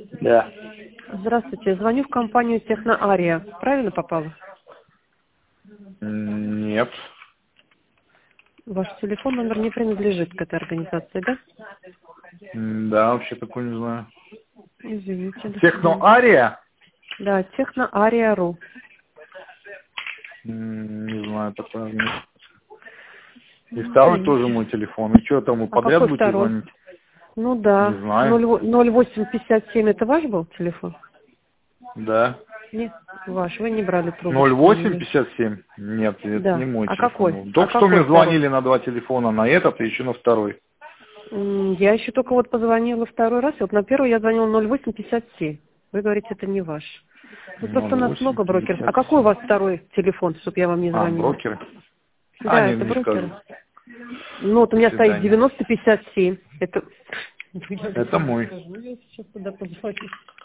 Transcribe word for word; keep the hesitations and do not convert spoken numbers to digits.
Да. Здравствуйте, звоню в компанию Техноария. Правильно попала? М, Нет. Ваш телефон номер не принадлежит к этой организации, да? М, Да, вообще такой не знаю. Извините, до свидания. Техноария? Да, Техноария.ру. М, Не знаю, такое. нет. И второй тоже Извините. мой телефон. И что, там вы А подряд какой будете второй? звонить? Ну Не да. знаю. ноль восемь пятьдесят семь это ваш был телефон? Да. Нет, ваш. Вы не брали ноль трубочку у восемь меня. пятьдесят семь? Нет, это не Да. мой А телефон какой? был. А Только что какой мне второй? звонили на два телефона, на этот и еще на второй. М, Я еще только вот позвонила второй раз, и вот на первый я звонила ноль восемь пятьдесят семь. Вы говорите, это не ваш. Ну просто у ноль нас восемь много брокеров. А пятьдесят какой у семь. вас второй телефон, чтобы я вам не А, звонила? брокеры? А, Да, не, это не брокеры. скажу. Ну вот у До меня стоит свидания. девяносто пятьдесят семь. Это... Это мой. Ну, я сейчас туда позвоню.